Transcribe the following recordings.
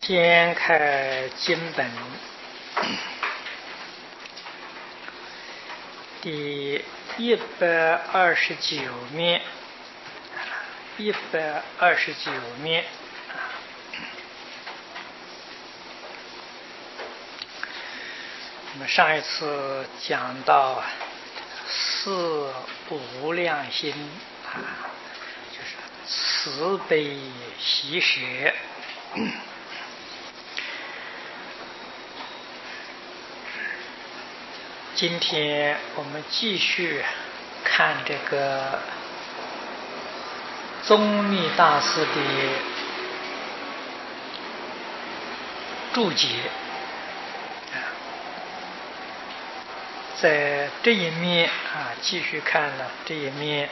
掀开经本第129面，129面。我们上一次讲到四无量心就是慈悲喜舍。今天我们继续看这个宗密大师的注解，在这一面继续看了这一面，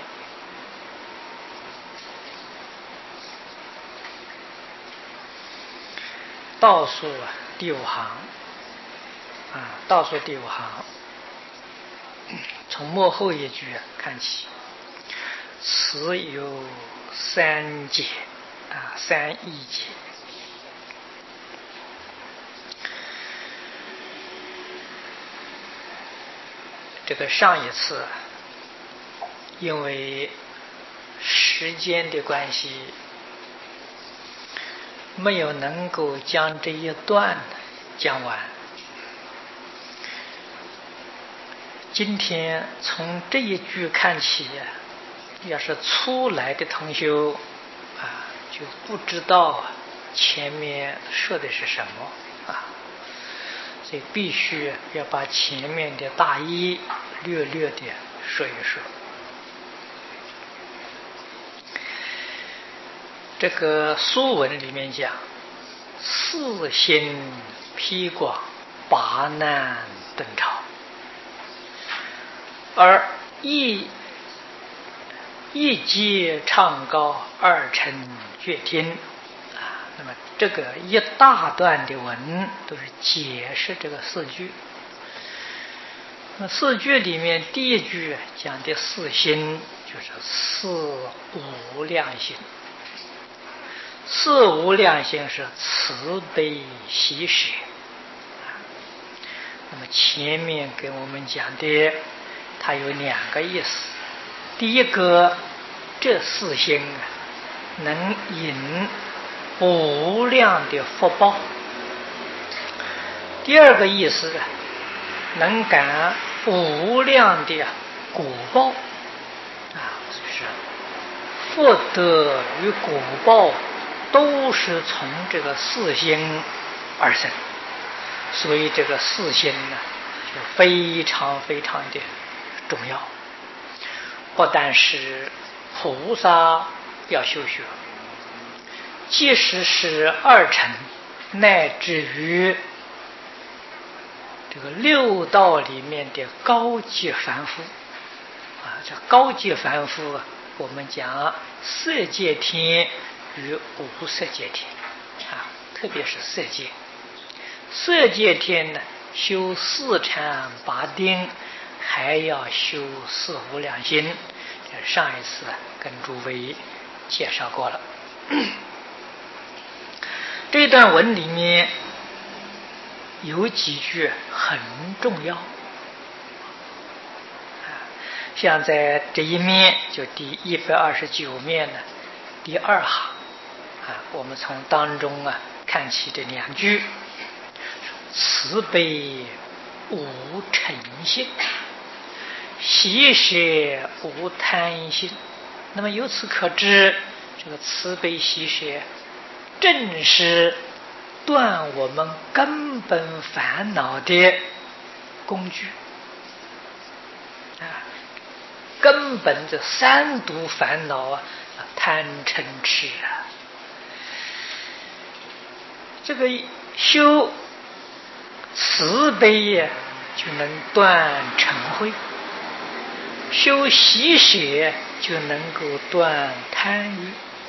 倒数第5行倒数第5行，从末后一句看起，此有3解3义解。这个上一次因为时间的关系，没有能够将这一段讲完。今天从这一句看起，要是初来的同修就不知道前面说的是什么所以必须要把前面的大意略略的说一说。这个书文里面讲，四心披广，拔难顿超，而一阶唱高，二乘觉听那么这个一大段的文都是解释这个四句。那四句里面第一句讲的四心，就是四无量心。四无量心是慈悲喜舍。那么前面给我们讲的，它有2个意思。第一个，这四心能引无量的福报。第二个意思，能感无量的果报就是福德与果报都是从这个四心而生。所以这个四心就非常非常的重要。不但是菩萨要修学，即使是二乘，乃至于这个6道里面的高级凡夫这高级凡夫我们讲色界天与无色界天特别是色界。色界天呢，修4禅8定，还要修四无量心。上一次跟诸位介绍过了。这段文里面有几句很重要像在这一面，就第129面的第2行我们从当中看起这2句，慈悲无嗔心，喜舍无贪心。那么由此可知，这个慈悲喜舍正是断我们根本烦恼的工具根本的3毒烦恼贪嗔痴这个修慈悲就能断嗔恚，修喜舍就能够断贪欲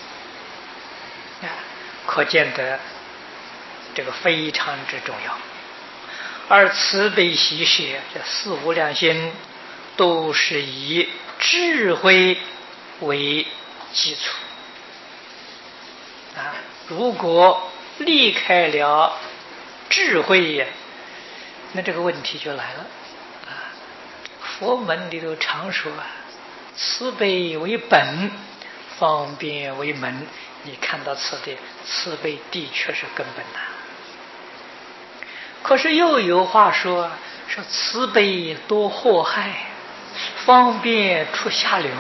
可见得这个非常之重要。而慈悲喜舍这四无量心都是以智慧为基础如果离开了智慧呀，那这个问题就来了啊！佛门里头常说啊，慈悲为本，方便为门。你看到慈悲的确是根本呐。可是又有话说慈悲多祸害，方便出下流。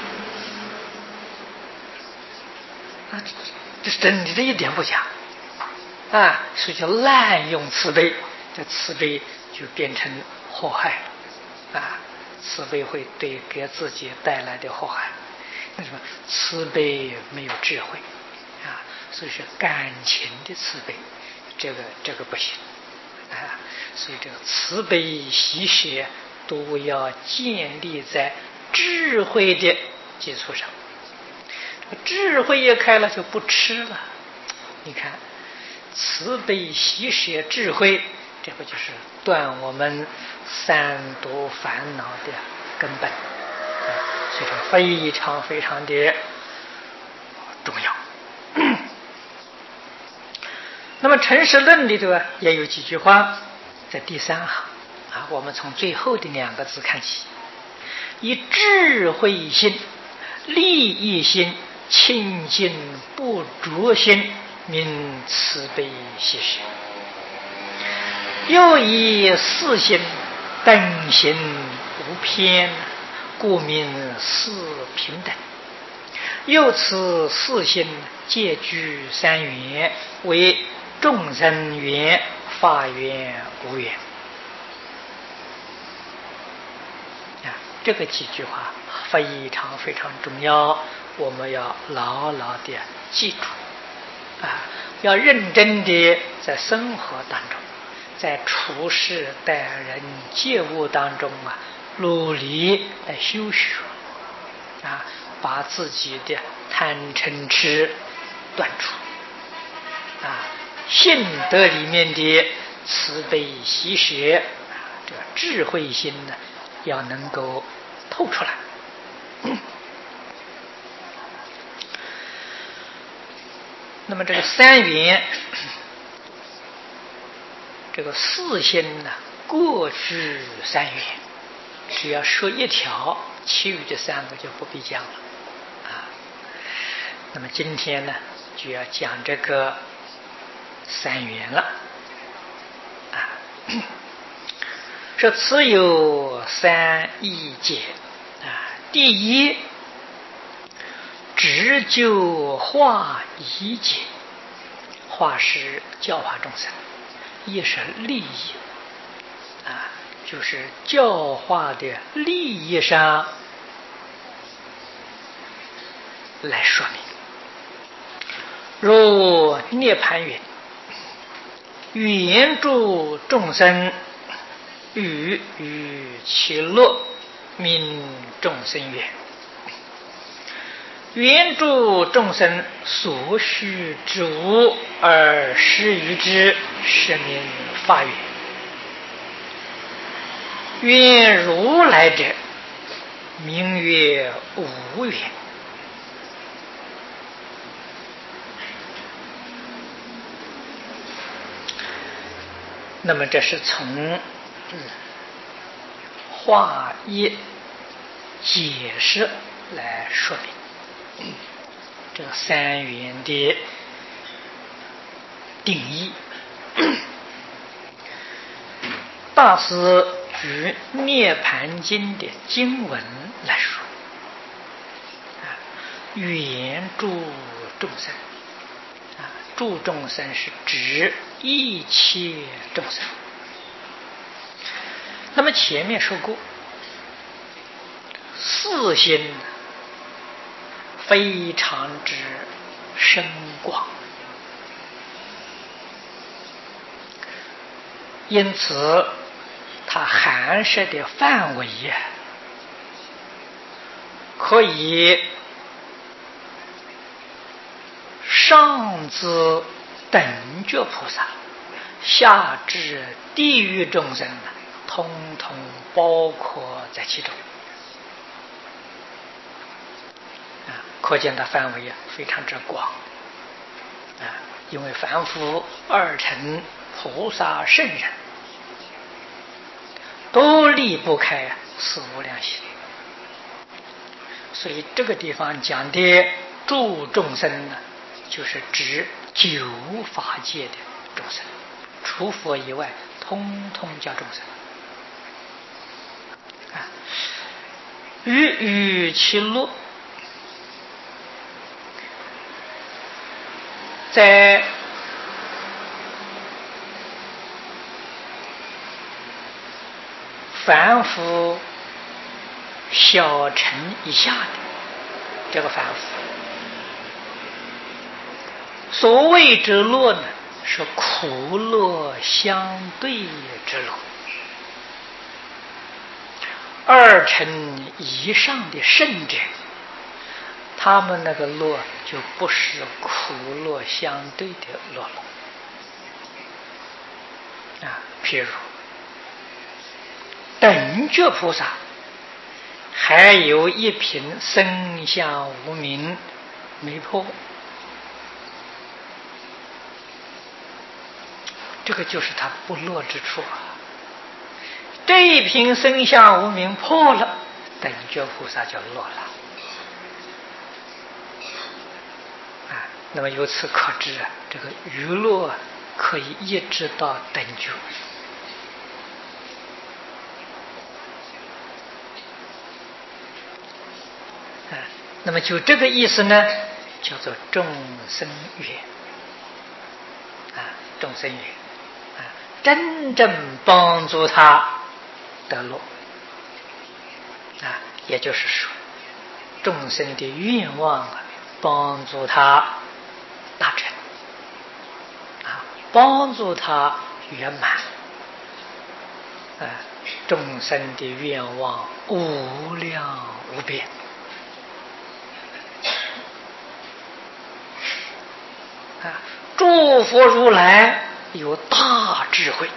这是真的，这一点不假啊！所以叫滥用慈悲，这慈悲就变成祸害了啊！慈悲会给自己带来的祸害。为什么？慈悲没有智慧啊，所以是感情的慈悲，这个不行啊！所以这个慈悲喜舍都要建立在智慧的基础上。智慧也开了，就不吃了。你看，慈悲喜舍智慧，这不就是断我们三毒烦恼的根本？所以这非常非常的重要。那么《陈实论》里头也有几句话，在第3行啊，我们从最后的2个字看起：以智慧心、利益心、清净不着心，名慈悲喜舍；又以四心、等行无偏，故名四平等。又此四心皆居3缘，为众生缘、法缘、无缘。这个几句话非常非常重要，我们要牢牢的记住啊！要认真的在生活当中，在处事待人接物当中努力来修学啊，把自己的贪嗔痴断除啊，性德里面的慈悲喜舍这个智慧心呢，要能够透出来。那么这个3缘，这个四心呢，各居3缘，只要说一条，其余的3个就不必讲了啊。那么今天呢，就要讲这个3缘了啊。说此有3义解啊。第一，直就化义解，化是教化众生，义是利益啊，就是教化的利益上来说明。如涅盘云：援助众生，欲于其乐，名众生缘。援助众生所需之物而施于之，是名法缘。缘如来者，名曰无缘。那么这是从化义解释来说明这个3缘的定义。大师举《涅盘经》的经文来说，援助众生助众生是指一切众生。那么前面说过，四心非常之深广，因此它含摄的范围可以上至等觉菩萨，下至地狱众生，通通包括在其中可见它范围非常之广因为凡夫、二乘、菩萨、圣人都离不开四无量心，所以这个地方讲的诸众生呢，就是指九法界的众生，除佛以外，通通叫众生。欲与其乐，在凡夫小乘以下的这个凡夫，所谓之乐呢，是苦乐相对之乐。二乘以上的圣者，他们那个乐就不是苦乐相对的乐了譬如等觉菩萨还有一品生相无明没破，这个就是他不乐之处这一品生相无明破了，等觉菩萨就乐了那么由此可知这个娱乐可以一直到等觉那么就这个意思呢，叫做众生缘众生缘真正帮助他得乐也就是说众生的愿望帮助他达成帮助他圆满众生的愿望无量无边诸佛如来有大智慧，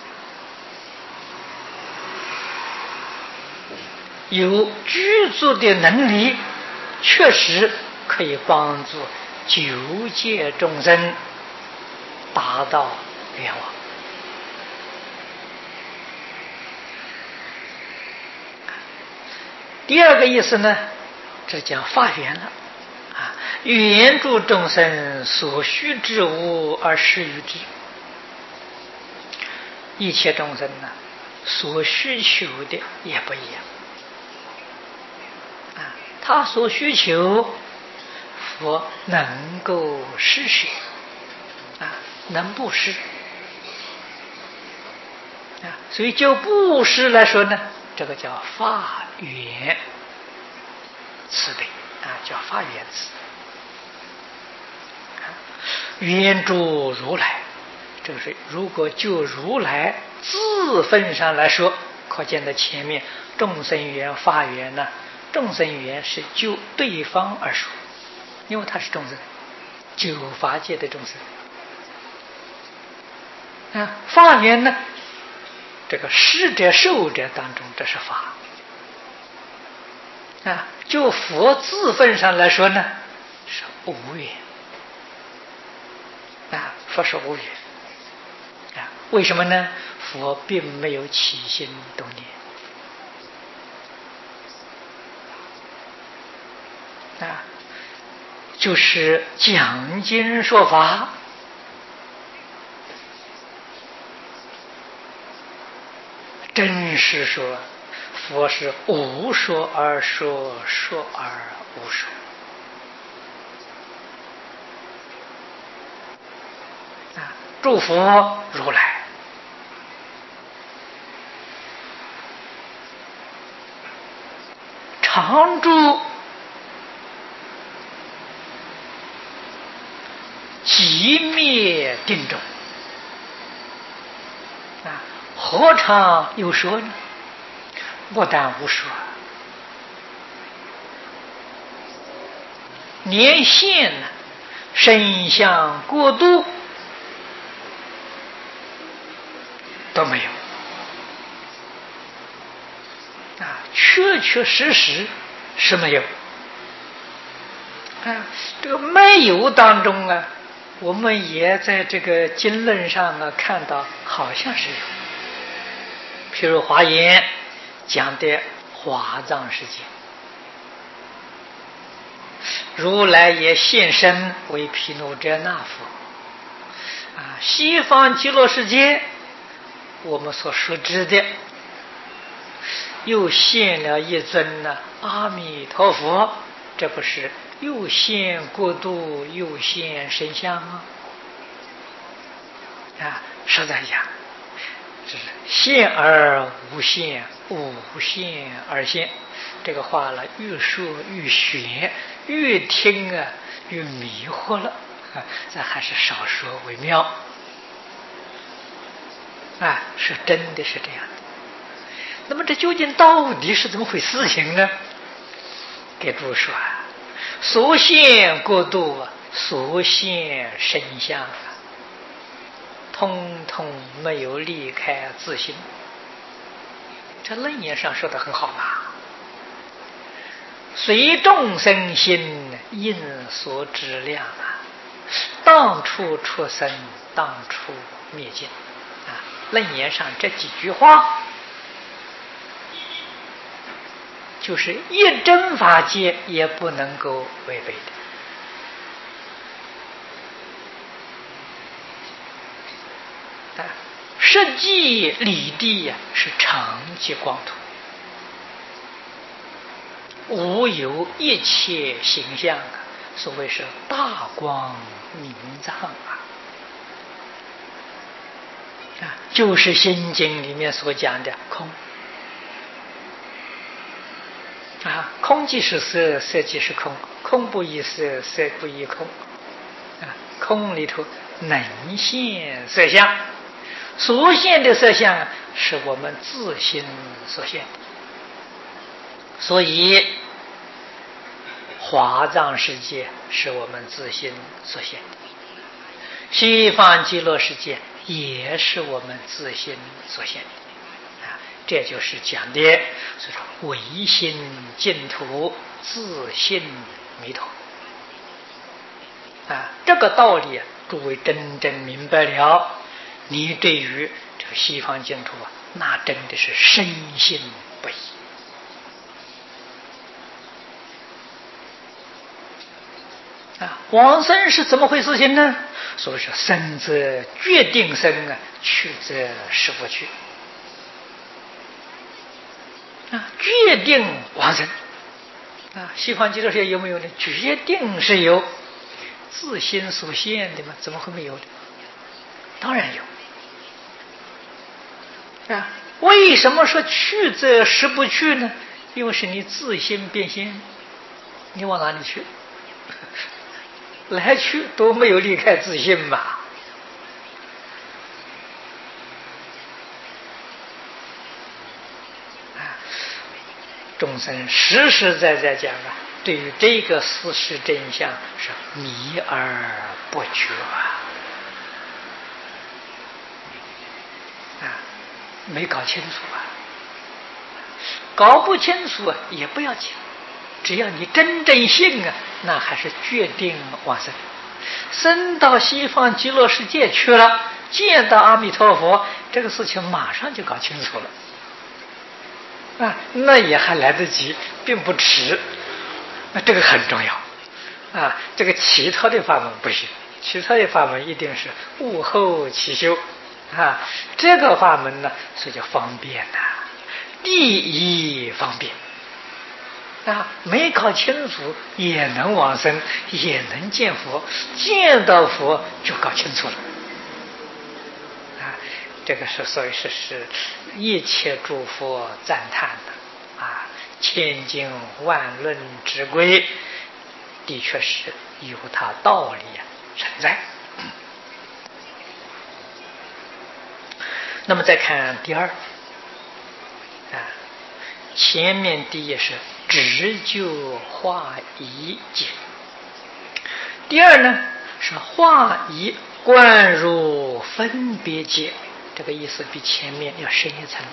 有具足的能力，确实可以帮助九界众生达到愿望第二个意思呢，这讲发愿了愿助众生所需之物而施于之。一切众生呢，所需求的也不一样他所需求佛能够施舍能布施所以就布施来说呢，这个叫发愿慈悲叫发愿慈愿助如来，这个是如果就如来自分上来说，可见的前面众生缘发愿呢，众生缘是就对方而说，因为他是众生，九法界的众生发愿呢，这个施者受者当中，这是法就佛自分上来说呢，是无愿佛是无愿为什么呢？佛并没有起心动念就是讲经说法真是说佛是无说而说，说而无说诸佛如来常住寂灭定中何尝有说呢？不但无说，连现身相过度都没有确确实实是没有这个没有当中我们也在这个经论上看到，好像是有。譬如华严讲的华藏世界，如来也现身为毗卢遮那佛。西方极乐世界，我们所熟知的，又现了一尊阿弥陀佛，这不是又现国度又现身相吗？实在讲，这是现而无现，无现而现。这个话越说越玄，越听越迷惑了。咱还是少说为妙。是真的是这样的。那么这究竟到底是怎么回事情呢？给诸说所现国度所现身相通通没有离开自性。这论言上说的很好吧？随众生心应所知量当处出生，当处灭尽。论言上这几句话，就是一真法界也不能够违背的。实际理地是常寂光土，无有一切形象所谓是大光明藏就是心经里面所讲的空空即是色，色即是空，空不异色，色不异空空里头能现色相，所现的色相是我们自心所现的。所以华藏世界是我们自心所现的，西方极乐世界也是我们自心所现的这就是讲的所说唯心净土，自性弥陀这个道理诸位真正明白了，你对于这个西方净土那真的是深信不疑往生是怎么回事情呢？所以说生则决定生去则实不去决定往生西方极乐世界有没有呢？决定是有，自心所现的吗？怎么会没有的？当然有为什么说去则实不去呢？因为是你自心变现，你往哪里去？来去都没有离开自性嘛众生实实在在讲对于这个事实真相是迷而不觉没搞清楚搞不清楚也不要紧，只要你真正信那还是决定往生，升到西方极乐世界去了，见到阿弥陀佛，这个事情马上就搞清楚了那也还来得及，并不迟。这个很重要这个其他的法门不行，其他的法门一定是悟后起修这个法门呢是叫方便第一方便没搞清楚也能往生，也能见佛，见到佛就搞清楚了这个是所以是一切诸佛赞叹的千经万论之规，的确是有它道理存在那么再看第二前面第一是直就化一解，第二呢是化一贯入分别解，这个意思比前面要深一层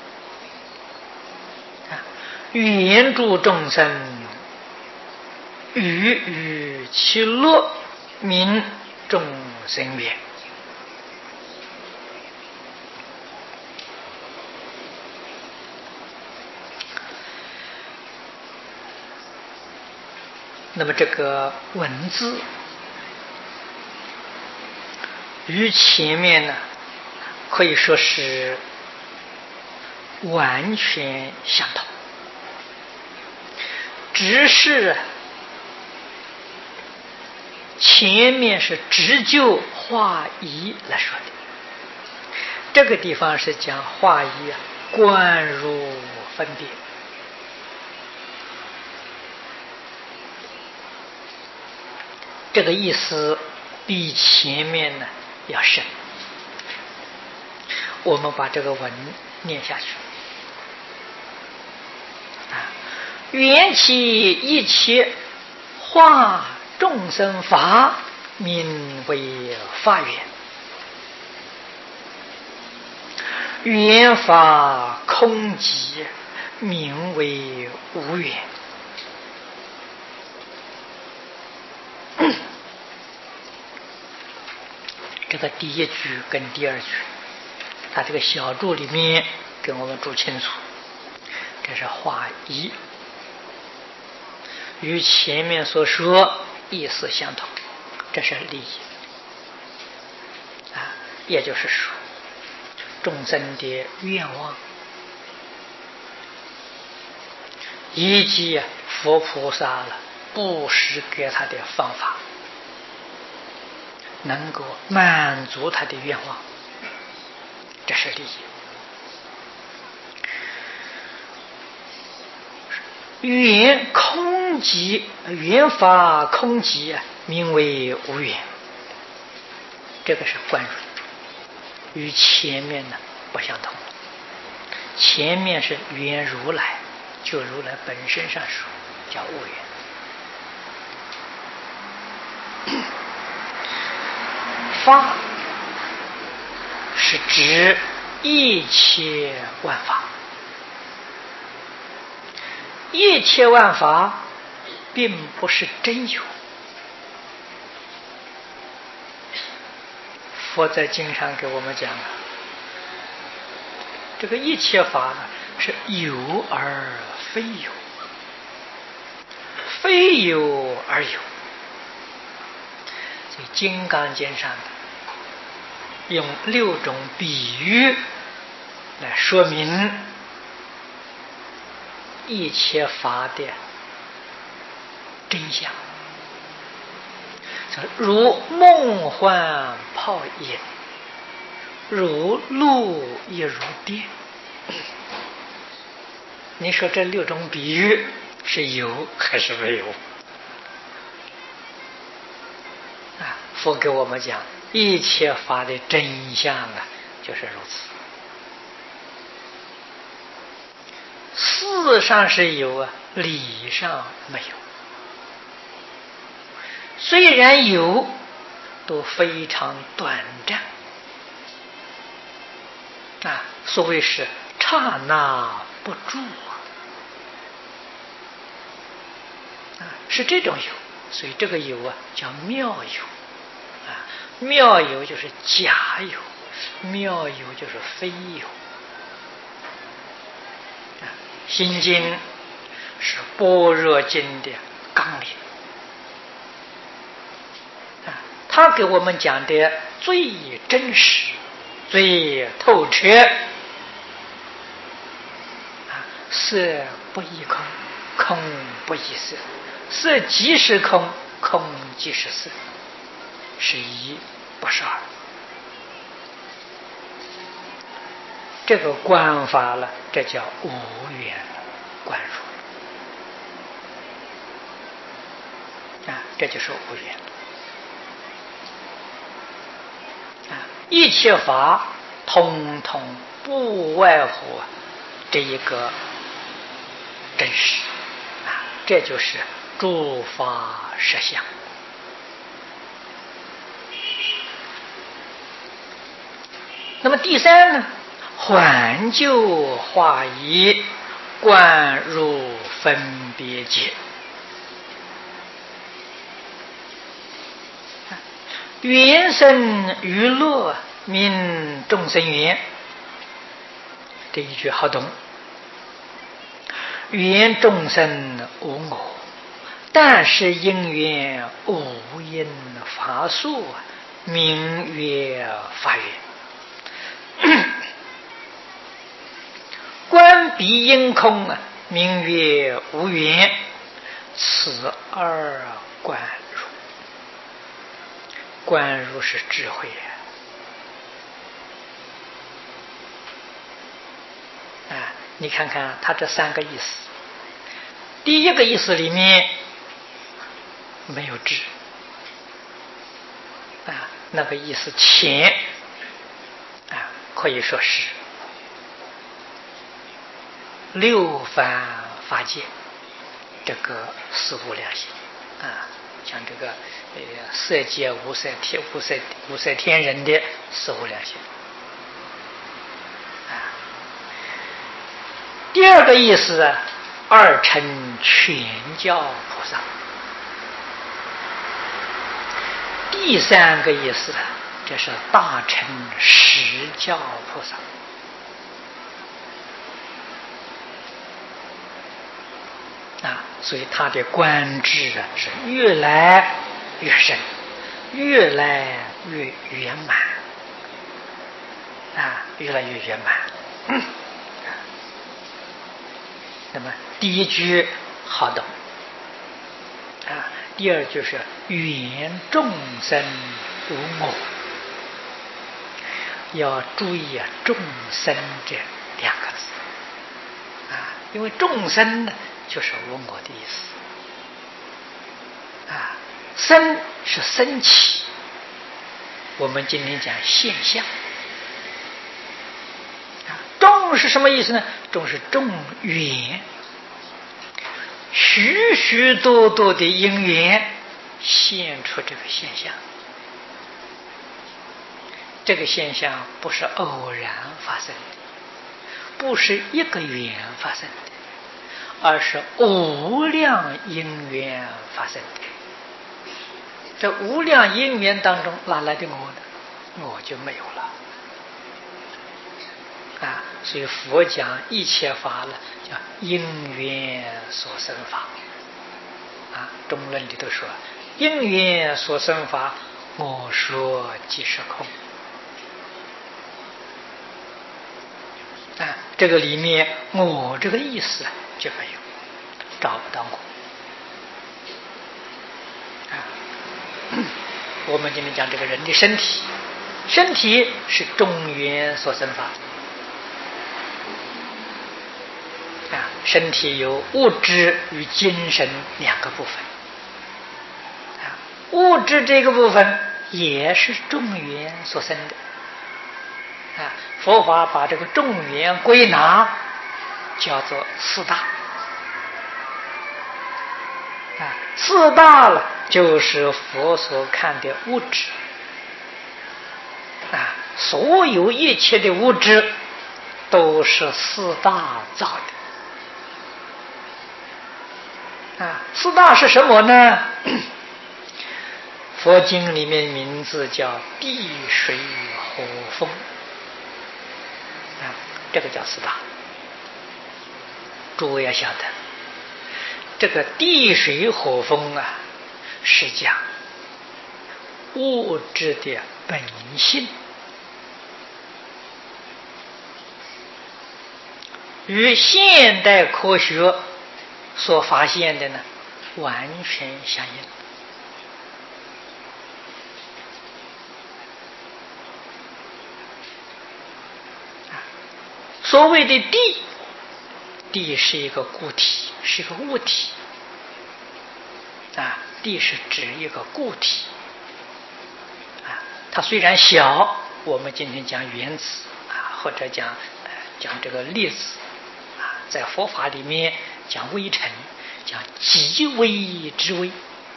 的援助众生欲与其乐，名众生缘。那么这个文字与前面呢，可以说是完全相同，只是前面是直就化一来说的，这个地方是讲化一观入分别。这个意思比前面呢要深。我们把这个文念下去。缘起一切化众生法，名为法缘。缘法空寂，名为无缘。这个第一句跟第二句，他这个小注里面给我们注清楚，这是化一，与前面所说意思相同，这是理。也就是说，众生的愿望，以及佛菩萨了布施给他的方法，能够满足他的愿望，这是利益。缘空寂，缘法空寂，名为无缘。这个是观入，与前面呢不相同。前面是缘如来，就如来本身上说叫无缘。法是指一切万法，一切万法并不是真有。佛在经上给我们讲了，这个一切法是有而非有，非有而有。所以《金刚经》上用6种比喻来说明一切法的真相，如梦幻泡影，如露亦如电。你说这6种比喻是有还是没有？佛给我们讲一切法的真相就是如此。事上是有理上没有。虽然有，都非常短暂。所谓是刹那不住是这种有。所以这个有叫妙有。妙有就是假有，妙有就是非有。心经是般若经的纲领，他给我们讲的最真实、最透彻。色不异空，空不异色，色即是空，空即是色，是一不是二。这个观法了，这叫无缘观入这就是无缘。一切法通通不外乎这一个真实这就是诸法实相。那么第三呢，还就化一，观入分别界。 缘生娱乐，名众生缘。这一句好懂。缘众生无我，但是因缘无因法术，名曰法缘。观彼因空，名曰无缘。此二观如，观如是智慧啊！你看看他这三个意思。第一个意思里面没有智啊，那个意思浅啊，可以说是六凡法界这个四无量心啊，像这个色界无色天无色天人的四无量心啊。第二个意思，二乘全教菩萨。第三个意思，这是大乘十教菩萨。啊，所以他的观智是越来越深，越来越圆满啊，越来越圆满。那么第一句好懂啊，第二句是缘众生无我，要注意啊，众生这两个字啊，因为众生呢就是无我的意思啊，生是升起，我们今天讲现象啊，众是什么意思呢？众是众缘，许许多多的因缘现出这个现象，这个现象不是偶然发生的，不是一个缘发生的，而是无量因缘发生的。这无量因缘当中哪来的我呢？我就没有了啊！所以佛讲一切法了，叫因缘所生法啊。中论里头说，因缘所生法，我说即是空啊。这个里面我这个意思就没有，找不到我啊。我们今天讲这个人的身体，身体是众缘所生法啊。身体有物质与精神两个部分啊，物质这个部分也是众缘所生的啊。佛法把这个众缘归纳叫做四大啊，四大了就是佛所看的物质啊，所有一切的物质都是四大造的啊。四大是什么呢？佛经里面名字叫地水火风啊，这个叫四大。诸位要晓得，这个地水火风啊，是讲物质的本性与现代科学所发现的呢完全相应所谓的地，地是一个固体，是一个物体啊，地是指一个固体啊，它虽然小，我们今天讲原子啊，或者讲这个粒子啊，在佛法里面讲微尘，讲极微之微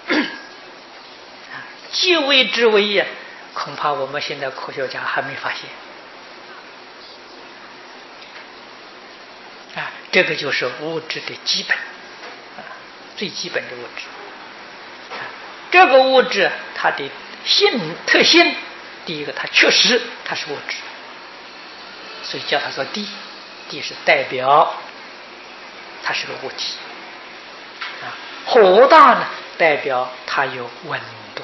啊，极微之微呀，恐怕我们现在科学家还没发现啊，这个就是物质的基本啊，最基本的物质。这个物质它的特性，第一个它确实它是物质，所以叫它做地。地是代表它是个物体啊。火大呢，代表它有温度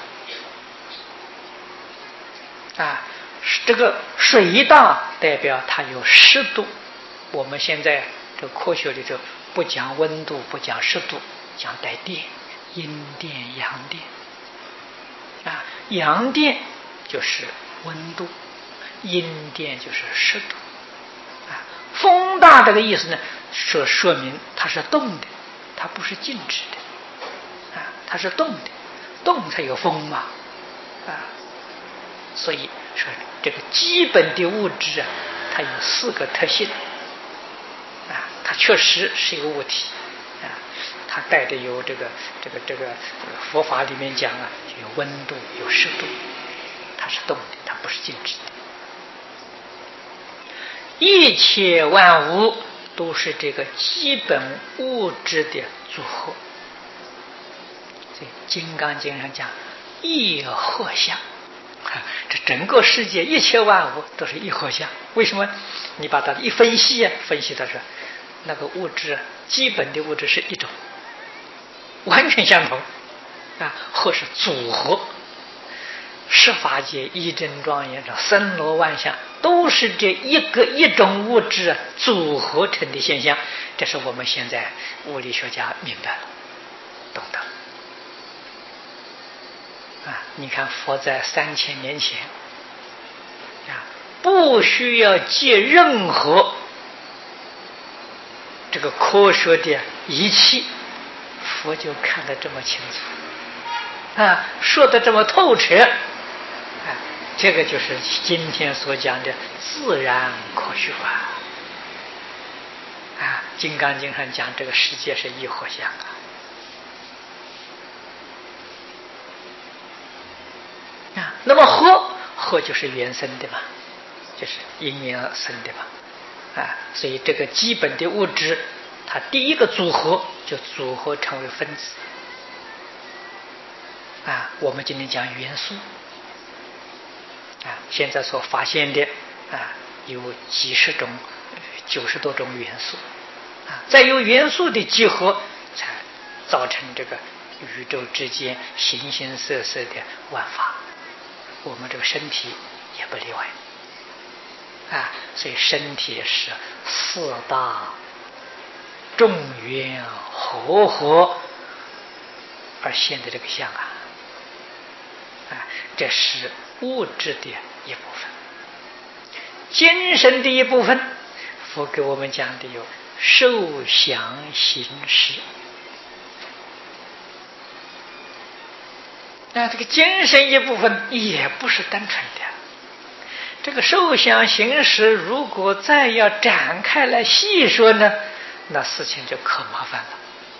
啊。这个水大代表它有湿度。我们现在这个科学里头不讲温度，不讲湿度，讲带电，阴电、阳电啊。阳电就是温度，阴电就是湿度啊。风大这个意思呢，说明它是动的，它不是静止的啊，它是动的，动才有风嘛啊。所以说这个基本的物质啊，它有4个特性啊，它确实是一个物体啊，它带着有这个佛法里面讲啊，有温度有湿度，它是动的，它不是静止的。一切万物都是这个基本物质的组合。这《金刚经》上讲一合相，这整个世界一切万物都是一合相。为什么？你把它一分析啊，分析它说那个物质基本的物质是一种，完全相同啊，或是组合。十法界一真庄严，森罗万象都是这一种物质组合成的现象。这是我们现在物理学家明白了，懂得啊。你看佛在3000年前啊，不需要借任何这个科学的仪器，佛就看得这么清楚啊，说得这么透彻啊。这个就是今天所讲的自然科学啊。《金刚经》上讲这个世界是一合相啊。那么合就是原生的嘛，就是因缘而生的嘛啊。所以这个基本的物质，它第一个组合就组合成为分子啊。我们今天讲元素啊，现在所发现的啊，有几十种、90多种元素啊，再由元素的集合，才造成这个宇宙之间形形色色的万法。我们这个身体也不例外啊。所以身体是4大众缘合而现的这个相啊。这是物质的一部分。精神的一部分，佛给我们讲的有受想行识。那这个精神一部分也不是单纯的，这个受想行识如果再要展开来细说呢，那事情就可麻烦了。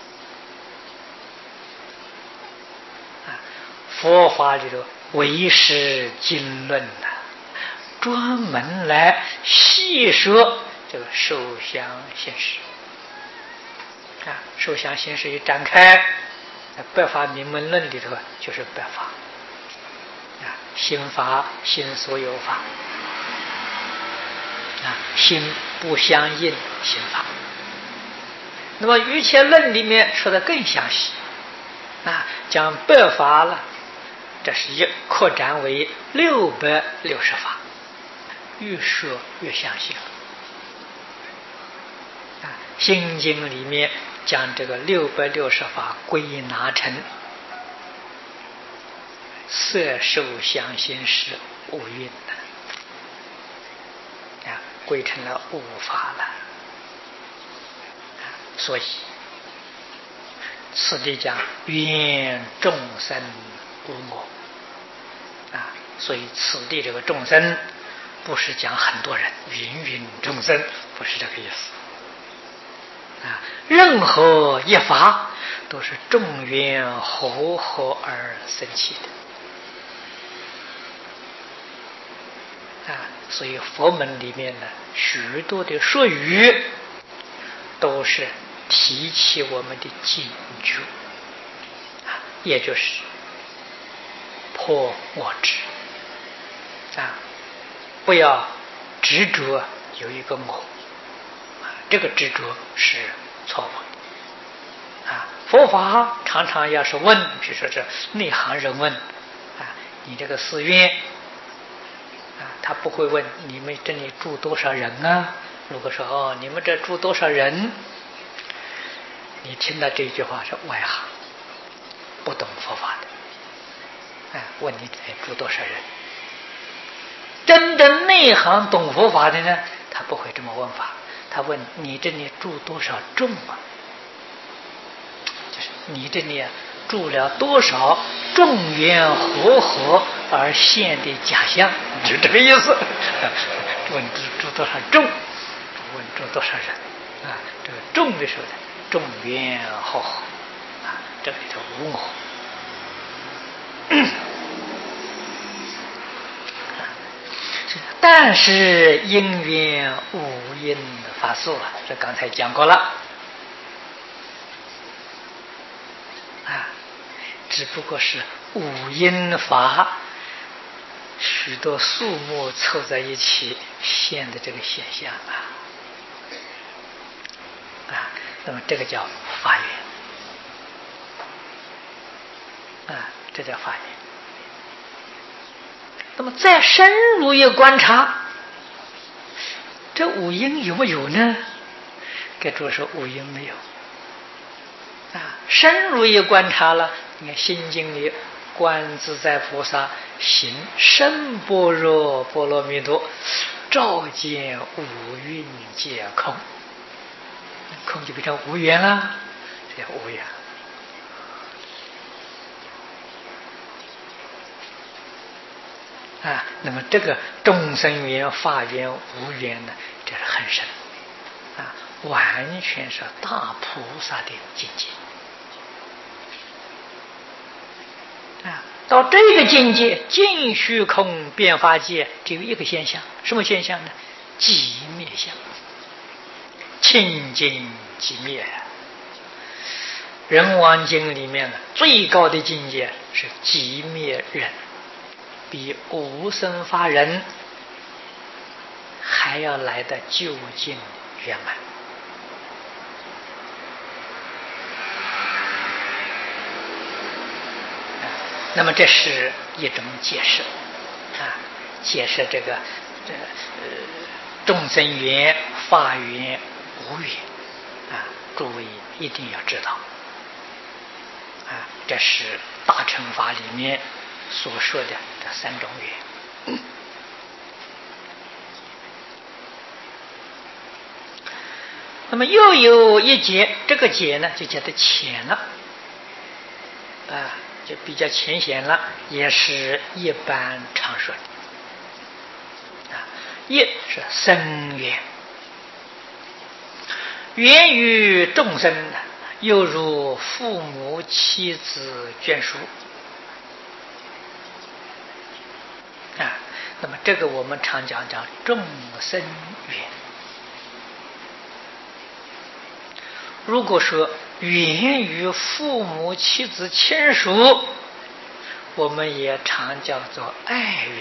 佛法里头唯识经论专门来细说这个受想行识啊。受想行识一展开，百法明门论里头就是百法啊，心法心所有法啊，心不相应心法。那么瑜伽论里面说的更详细啊，讲百法了，这是扩展为660法，越说越详细啊。心经里面将这个660法归纳成色受想行识5蕴啊，归成了5法了。所以此地讲愿众生无我啊，所以此地这个众生不是讲很多人，芸芸众生，不是这个意思啊。任何一法都是众缘和而生起的啊。所以佛门里面呢，许多的术语都是提起我们的警觉啊，也就是或我执不要执着有一个我这个执着是错误的佛法常常要是问，比如说这内行人问你这个寺院他不会问你们这里住多少人如果说你们这住多少人，你听到这句话是外行，不懂佛法的问你住多少人。真正内行懂佛法的呢，他不会这么问法，他问你这里住多少众就是你这里住了多少众缘和而现的假象，就这个意思。问住多少众，问住多少人这个众的时候呢，众缘和这里头无我。但是因缘无因法术这刚才讲过了只不过是五因法许多数目凑在一起现的这个现象那么这个叫法缘这叫法缘。那么再深入一观察，这五因有没有呢？该主说五因没有深入一观察了，你看心经里观自在菩萨行深般若波罗蜜多，照见五蕴皆空，空就变成无缘了，这叫无缘。那么这个众生缘、法缘、无缘呢，这是很深完全是大菩萨的境界到这个境界，尽虚空变法界只有一个现象，什么现象呢？寂灭相，清净寂灭人王经里面最高的境界是寂灭人，比无生法忍还要来的究竟圆满那么这是一种解释解释这个众生缘、法缘、无缘诸位一定要知道这是大乘法里面所说的这三种缘那么又有一节，这个节呢就叫做浅了就比较浅显了，也是一般常说的一是生缘，缘于众生又如父母妻子眷属那么这个我们常讲叫众生缘。如果说缘于父母妻子亲属，我们也常叫做爱缘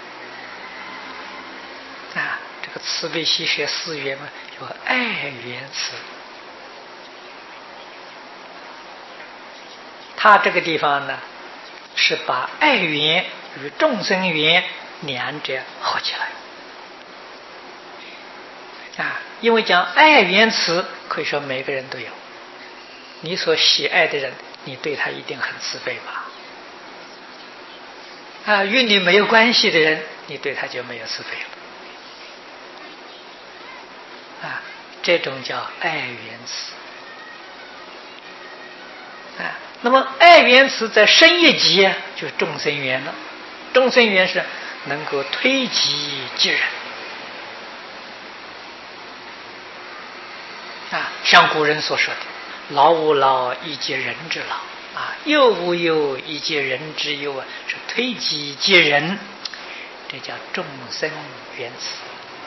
这个慈悲喜舍四缘嘛，叫爱缘慈。他这个地方呢，是把爱缘与众生缘两者合起来因为讲爱缘慈，可以说每个人都有。你所喜爱的人，你对他一定很慈悲吧？与你没有关系的人，你对他就没有慈悲了。这种叫爱缘慈。那么爱缘慈在深一级就是众生缘了。众生缘是能够推己及人像古人所说的老吾老以及人之老幼吾幼以及人之幼是推己及人，这叫众生缘慈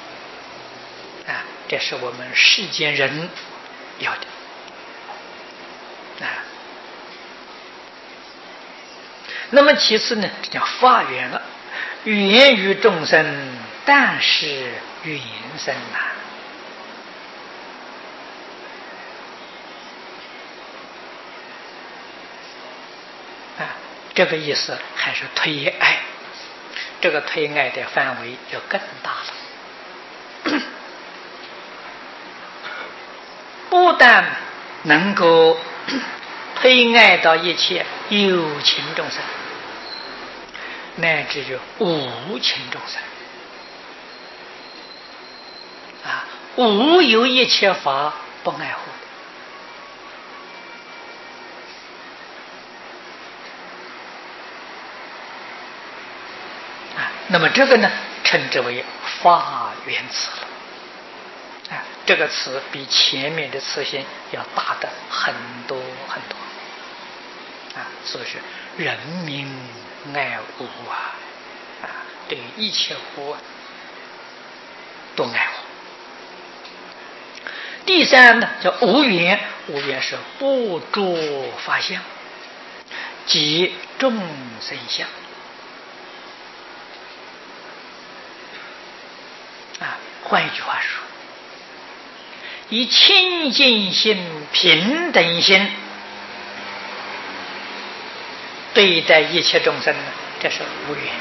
这是我们世间人要的那么其次呢，这叫发愿了，愿于众生，但是缘生这个意思还是推爱，这个推爱的范围就更大了。不但能够推爱到一切有情众生，乃至于无情众生无有一切法不爱护那么这个呢，称之为发愿词了。这个词比前面的词性要大的很多很多所以是人民爱物对于一切物都爱护。第三呢，叫无缘，无缘是不着法相，即众生相换一句话说，以清净心、平等心对待一切众生，这是无缘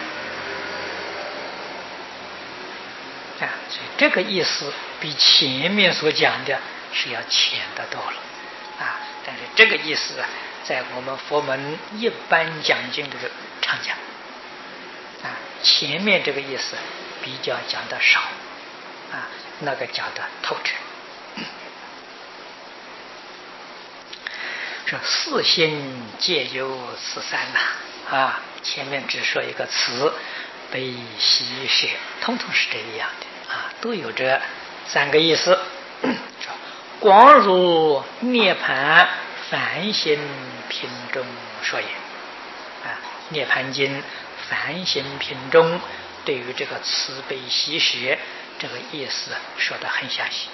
所以这个意思比前面所讲的是要浅得多了但是这个意思在我们佛门一般讲经的常讲前面这个意思比较讲的少那个讲的透彻。这四心皆有此三前面只说一个词，悲喜舍，通通是这样的都有这三个意思。广如涅盘梵行品中说言涅盘经梵行品中对于这个慈悲喜舍这个意思说得很详细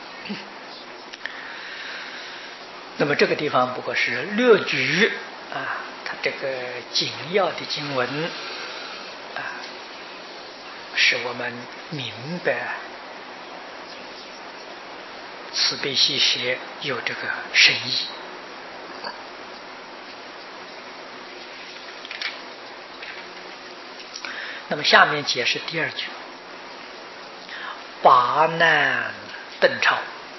那么这个地方不过是略举它这个紧要的经文使我们明白慈悲喜舍有这个深意。那么下面解释第二句，拔难顿超。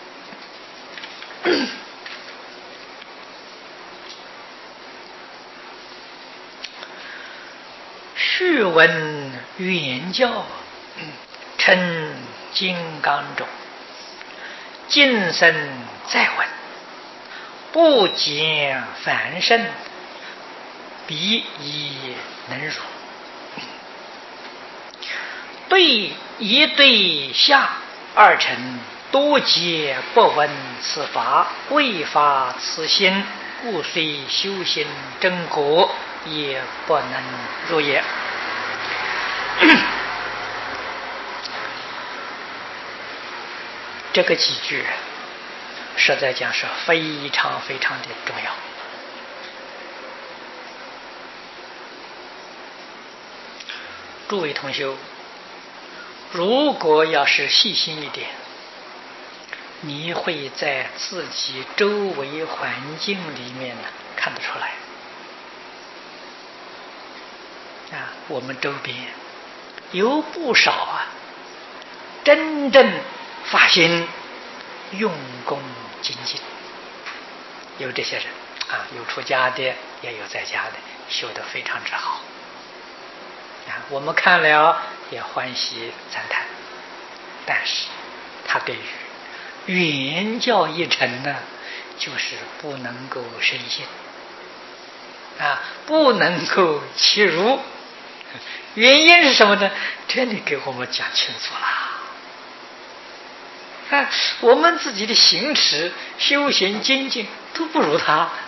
续闻原教称金刚中，今生再闻，不见凡圣，彼亦能如。对一对下二乘，多皆不闻此法，未发此心，故虽修行真果，也不能入也。这个几句实在讲是非常非常的重要。诸位同修，如果要是细心一点，你会在自己周围环境里面看得出来我们周边有不少真正发心用功精进，有这些人有出家的，也有在家的，修得非常之好我们看了也欢喜赞叹。但是他对于原教一乘呢，就是不能够深信不能够契入。原因是什么呢？这里给我们讲清楚了我们自己的行持修行精进都不如他